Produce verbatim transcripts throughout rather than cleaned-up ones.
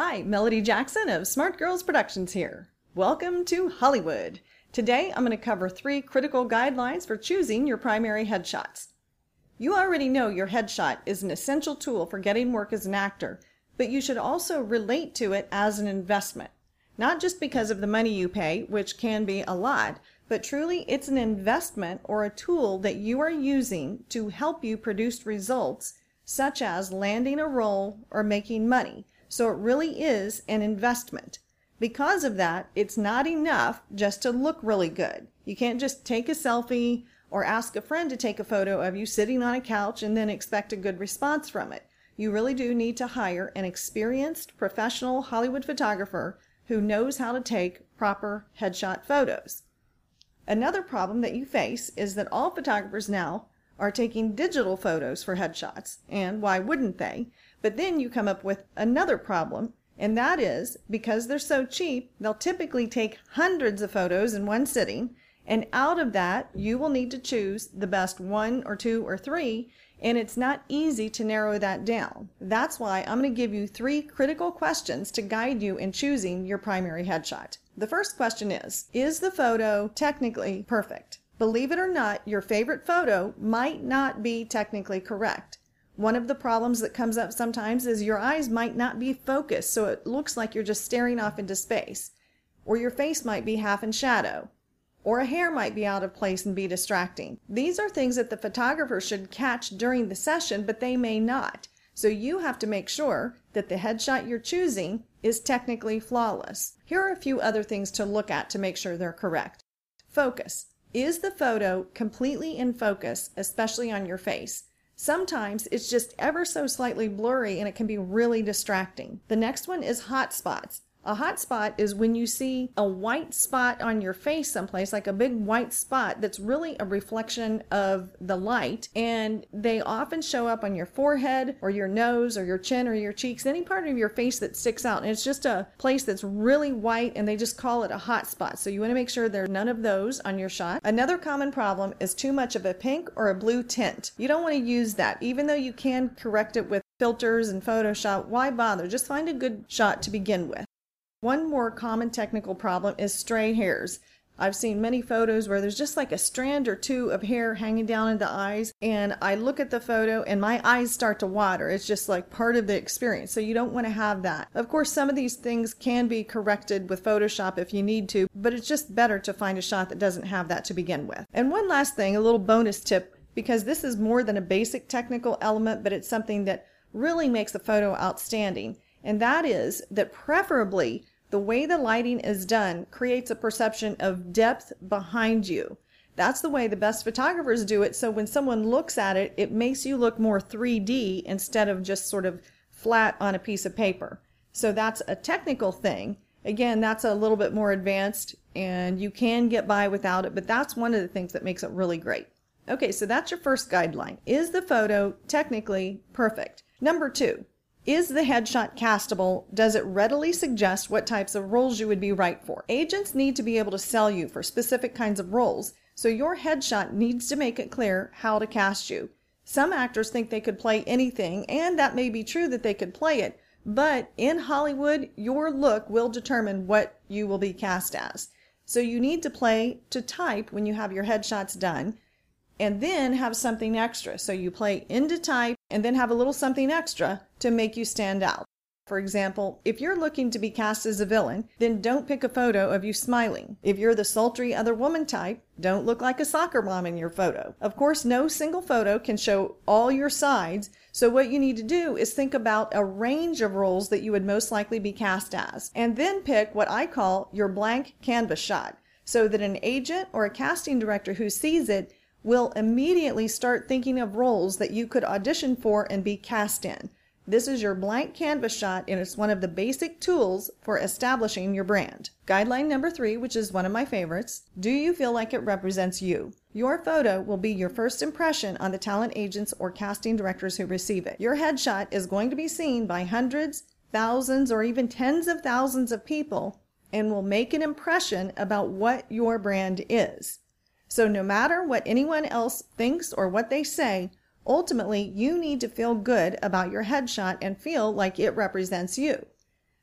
Hi, Melody Jackson of Smart Girls Productions here. Welcome to Hollywood. Today I'm going to cover three critical guidelines for choosing your primary headshots. You already know your headshot is an essential tool for getting work as an actor, but you should also relate to it as an investment. Not just because of the money you pay, which can be a lot, but truly it's an investment or a tool that you are using to help you produce results such as landing a role or making money. So it really is an investment. Because of that, it's not enough just to look really good. You can't just take a selfie or ask a friend to take a photo of you sitting on a couch and then expect a good response from it. You really do need to hire an experienced professional Hollywood photographer who knows how to take proper headshot photos. Another problem that you face is that all photographers now are taking digital photos for headshots, and why wouldn't they? But then you come up with another problem, and that is because they're so cheap, they'll typically take hundreds of photos in one sitting, and out of that you will need to choose the best one or two or three, and it's not easy to narrow that down. That's why I'm going to give you three critical questions to guide you in choosing your primary headshot. The first question is, is the photo technically perfect? Believe it or not, your favorite photo might not be technically correct. One of the problems that comes up sometimes is your eyes might not be focused, so it looks like you're just staring off into space. Or your face might be half in shadow. Or a hair might be out of place and be distracting. These are things that the photographer should catch during the session, but they may not. So you have to make sure that the headshot you're choosing is technically flawless. Here are a few other things to look at to make sure they're correct. Focus. Is the photo completely in focus, especially on your face? Sometimes it's just ever so slightly blurry and it can be really distracting. The next one is hot spots. A hot spot is when you see a white spot on your face someplace, like a big white spot that's really a reflection of the light, and they often show up on your forehead or your nose or your chin or your cheeks, any part of your face that sticks out, and it's just a place that's really white and they just call it a hot spot. So you want to make sure there's none of those on your shot. Another common problem is too much of a pink or a blue tint. You don't want to use that, even though you can correct it with filters and Photoshop. Why bother? Just find a good shot to begin with. One more common technical problem is stray hairs. I've seen many photos where there's just like a strand or two of hair hanging down in the eyes, and I look at the photo and my eyes start to water. It's just like part of the experience, so you don't want to have that. Of course, some of these things can be corrected with Photoshop if you need to, but it's just better to find a shot that doesn't have that to begin with. And one last thing, a little bonus tip, because this is more than a basic technical element, but it's something that really makes a photo outstanding. And that is that preferably the way the lighting is done creates a perception of depth behind you. That's the way the best photographers do it, so when someone looks at it, it makes you look more three D instead of just sort of flat on a piece of paper. So that's a technical thing. Again, that's a little bit more advanced and you can get by without it, but that's one of the things that makes it really great. Okay, so that's your first guideline. Is the photo technically perfect? Number two, is the headshot castable? Does it readily suggest what types of roles you would be right for? Agents need to be able to sell you for specific kinds of roles, so your headshot needs to make it clear how to cast you. Some actors think they could play anything, and that may be true that they could play it, but in Hollywood, your look will determine what you will be cast as. So you need to play to type when you have your headshots done, and then have something extra. So you play into type and then have a little something extra to make you stand out. For example, if you're looking to be cast as a villain, then don't pick a photo of you smiling. If you're the sultry other woman type, don't look like a soccer mom in your photo. Of course, no single photo can show all your sides, so what you need to do is think about a range of roles that you would most likely be cast as, and then pick what I call your blank canvas shot, so that an agent or a casting director who sees it will immediately start thinking of roles that you could audition for and be cast in. This is your blank canvas shot, and it's one of the basic tools for establishing your brand. Guideline number three, which is one of my favorites, do you feel like it represents you? Your photo will be your first impression on the talent agents or casting directors who receive it. Your headshot is going to be seen by hundreds, thousands, or even tens of thousands of people and will make an impression about what your brand is. So no matter what anyone else thinks or what they say, ultimately you need to feel good about your headshot and feel like it represents you.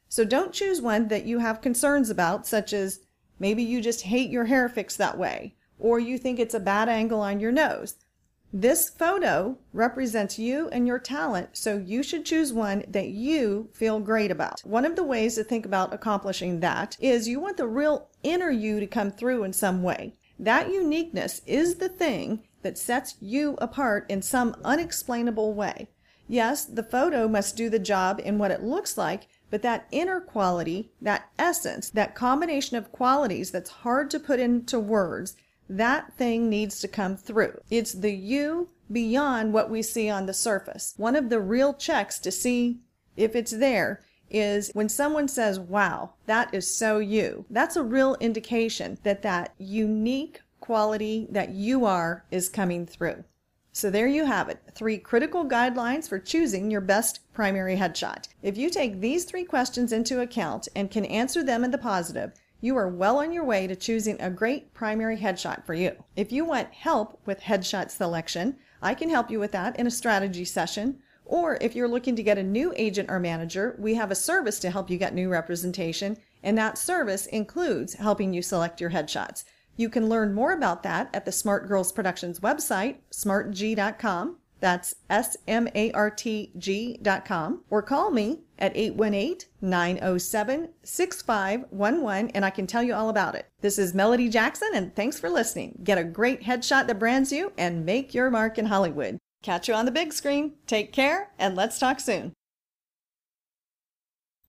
So don't choose one that you have concerns about, such as maybe you just hate your hair fixed that way, or you think it's a bad angle on your nose. This photo represents you and your talent, so you should choose one that you feel great about. One of the ways to think about accomplishing that is you want the real inner you to come through in some way. That uniqueness is the thing that sets you apart in some unexplainable way. Yes, the photo must do the job in what it looks like, but that inner quality, that essence, that combination of qualities that's hard to put into words, that thing needs to come through. It's the you beyond what we see on the surface. One of the real checks to see if it's there is when someone says, wow, that is so you. That's a real indication that that unique quality that you are is coming through. So there you have it, three critical guidelines for choosing your best primary headshot. If you take these three questions into account and can answer them in the positive, you are well on your way to choosing a great primary headshot for you. If you want help with headshot selection, I can help you with that in a strategy session. Or if you're looking to get a new agent or manager, we have a service to help you get new representation, and that service includes helping you select your headshots. You can learn more about that at the Smart Girls Productions website, smart g dot com. That's S M A R T G dot com. Or call me at eight one eight, nine oh seven, six five one one and I can tell you all about it. This is Melody Jackson and thanks for listening. Get a great headshot that brands you and make your mark in Hollywood. Catch you on the big screen. Take care and let's talk soon.